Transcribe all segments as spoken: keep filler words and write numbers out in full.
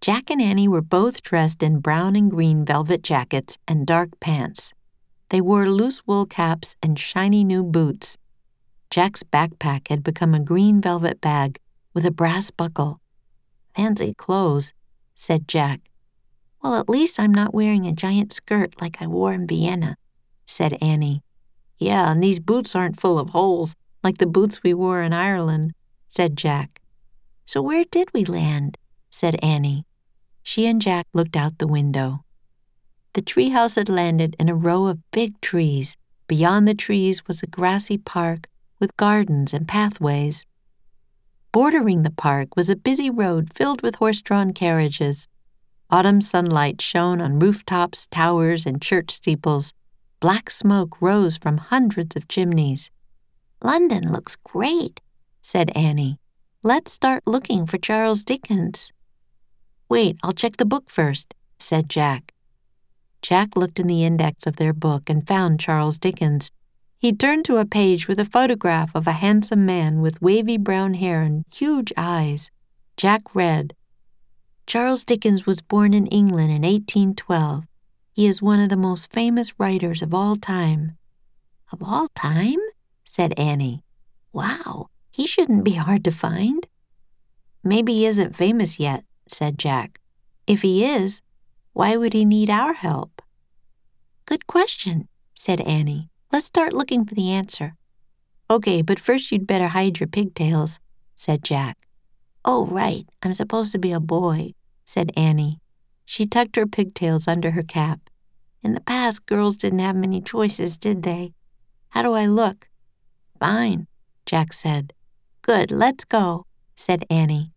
Jack and Annie were both dressed in brown and green velvet jackets and dark pants. They wore loose wool caps and shiny new boots. Jack's backpack had become a green velvet bag with a brass buckle. "Fancy clothes," said Jack. "Well, at least I'm not wearing a giant skirt like I wore in Vienna," said Annie. "Yeah, and these boots aren't full of holes like the boots we wore in Ireland," said Jack. "So where did we land?" said Annie. She and Jack looked out the window. The treehouse had landed in a row of big trees. Beyond the trees was a grassy park with gardens and pathways. Bordering the park was a busy road filled with horse-drawn carriages. Autumn sunlight shone on rooftops, towers, and church steeples. Black smoke rose from hundreds of chimneys. "London looks great," said Annie. "Let's start looking for Charles Dickens." "Wait, I'll check the book first," said Jack. Jack looked in the index of their book and found Charles Dickens. He turned to a page with a photograph of a handsome man with wavy brown hair and huge eyes. Jack read, "Charles Dickens was born in England in eighteen twelve. He is one of the most famous writers of all time." "Of all time?" said Annie. "Wow, he shouldn't be hard to find." "Maybe he isn't famous yet," said Jack. "If he is, why would he need our help?" "Good question," said Annie. "Let's start looking for the answer." "Okay, but first you'd better hide your pigtails," said Jack. "Oh, right, I'm supposed to be a boy," said Annie. She tucked her pigtails under her cap. "In the past, girls didn't have many choices, did they? How do I look?" "Fine," Jack said. "Good, let's go," said Annie.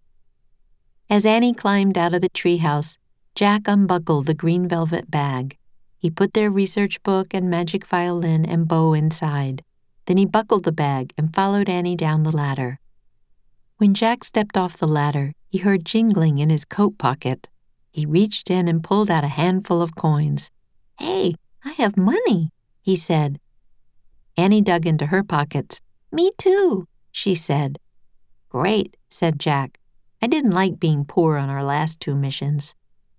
As Annie climbed out of the treehouse, Jack unbuckled the green velvet bag. He put their research book and magic violin and bow inside. Then he buckled the bag and followed Annie down the ladder. When Jack stepped off the ladder, he heard jingling in his coat pocket. He reached in and pulled out a handful of coins. "Hey, I have money," he said. Annie dug into her pockets. "Me too," she said. "Great," said Jack. "I didn't like being poor on our last two missions."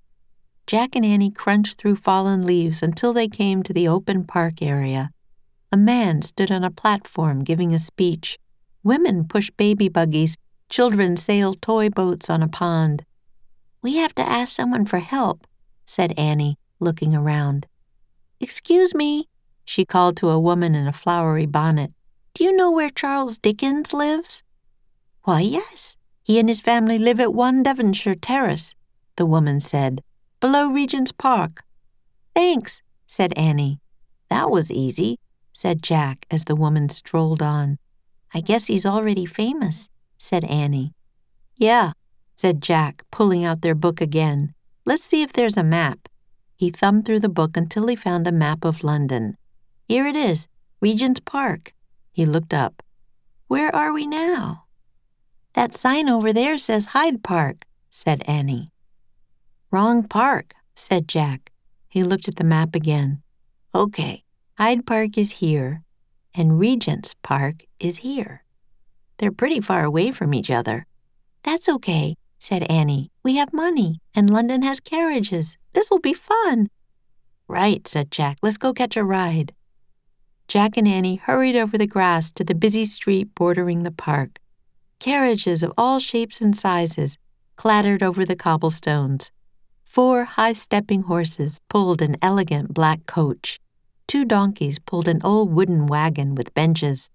Jack and Annie crunched through fallen leaves until they came to the open park area. A man stood on a platform giving a speech. Women pushed baby buggies. Children sailed toy boats on a pond. "We have to ask someone for help," said Annie, looking around. "Excuse me," she called to a woman in a flowery bonnet. "Do you know where Charles Dickens lives?" "Why, yes. He and his family live at one Devonshire Terrace," the woman said. "Below Regent's Park." "Thanks," said Annie. "That was easy," said Jack as the woman strolled on. "I guess he's already famous," said Annie. "Yeah," said Jack, pulling out their book again. "Let's see if there's a map." He thumbed through the book until he found a map of London. "Here it is, Regent's Park." He looked up. "Where are we now?" "That sign over there says Hyde Park," said Annie. "Wrong park," said Jack. He looked at the map again. "Okay, Hyde Park is here, and Regent's Park is here. They're pretty far away from each other." "That's okay," said Annie. "We have money, and London has carriages. This'll be fun." "Right," said Jack. "Let's go catch a ride." Jack and Annie hurried over the grass to the busy street bordering the park. Carriages of all shapes and sizes clattered over the cobblestones. Four high-stepping horses pulled an elegant black coach. Two donkeys pulled an old wooden wagon with benches.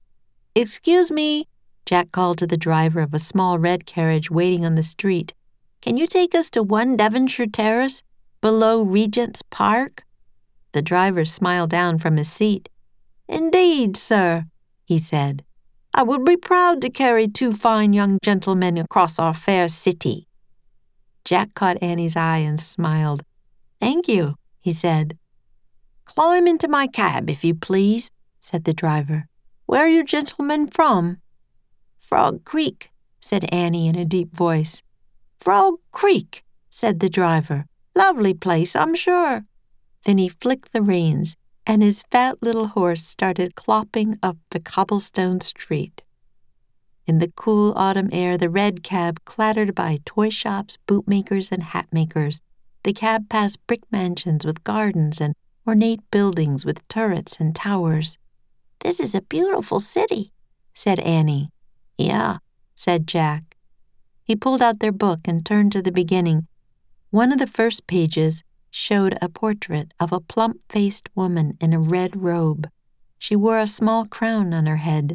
"Excuse me," Jack called to the driver of a small red carriage waiting on the street. "Can you take us to one Devonshire Terrace, below Regent's Park?" The driver smiled down from his seat. "Indeed, sir," he said. "I would be proud to carry two fine young gentlemen across our fair city." Jack caught Annie's eye and smiled. "Thank you," he said. "Climb into my cab, if you please," said the driver. "Where are you gentlemen from?" "Frog Creek," said Annie in a deep voice. "Frog Creek," said the driver. "Lovely place, I'm sure." Then he flicked the reins, and his fat little horse started clopping up the cobblestone street. In the cool autumn air, the red cab clattered by toy shops, bootmakers, and hatmakers. The cab passed brick mansions with gardens and ornate buildings with turrets and towers. "This is a beautiful city," said Annie. "Yeah," said Jack. He pulled out their book and turned to the beginning. One of the first pages showed a portrait of a plump-faced woman in a red robe. She wore a small crown on her head.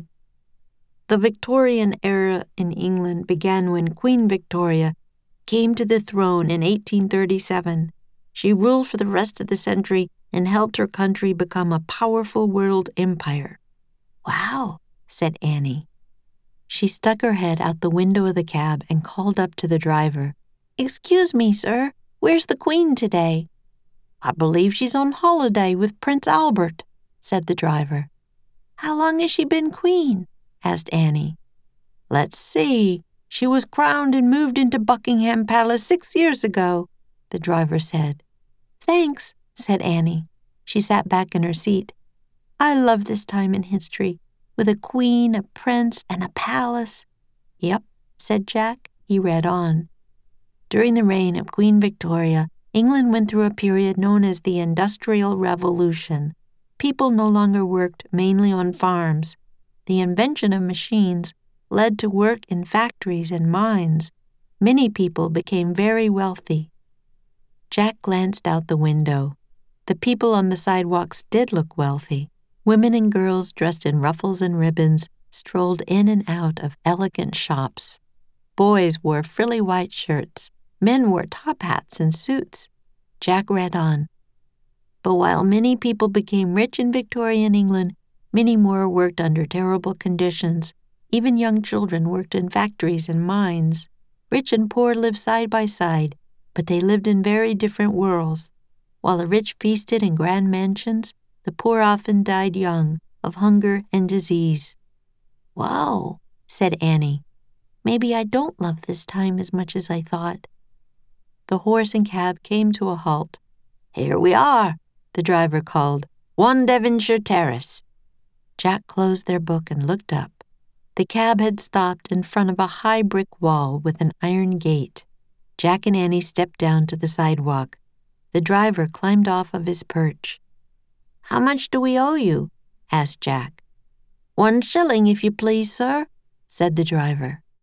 The Victorian era in England began when Queen Victoria came to the throne in eighteen thirty-seven. She ruled for the rest of the century and helped her country become a powerful world empire. "Wow," said Annie. She stuck her head out the window of the cab and called up to the driver. "Excuse me, sir, where's the Queen today?" "I believe she's on holiday with Prince Albert," said the driver. "How long has she been Queen?" asked Annie. "Let's see. She was crowned and moved into Buckingham Palace six years ago," the driver said. "Thanks," said Annie. She sat back in her seat. "I love this time in history, with a queen, a prince, and a palace." "Yep," said Jack. He read on. During the reign of Queen Victoria, England went through a period known as the Industrial Revolution. People no longer worked mainly on farms. The invention of machines led to work in factories and mines. Many people became very wealthy. Jack glanced out the window. The people on the sidewalks did look wealthy. Women and girls dressed in ruffles and ribbons strolled in and out of elegant shops. Boys wore frilly white shirts. Men wore top hats and suits. Jack read on. But while many people became rich in Victorian England, many more worked under terrible conditions. Even young children worked in factories and mines. Rich and poor lived side by side, but they lived in very different worlds. While the rich feasted in grand mansions, the poor often died young of hunger and disease. "Whoa," said Annie. "Maybe I don't love this time as much as I thought." The horse and cab came to a halt. "Here we are," the driver called. "One Devonshire Terrace." Jack closed their book and looked up. The cab had stopped in front of a high brick wall with an iron gate. Jack and Annie stepped down to the sidewalk. The driver climbed off of his perch. "How much do we owe you?" asked Jack. "One shilling, if you please, sir," said the driver.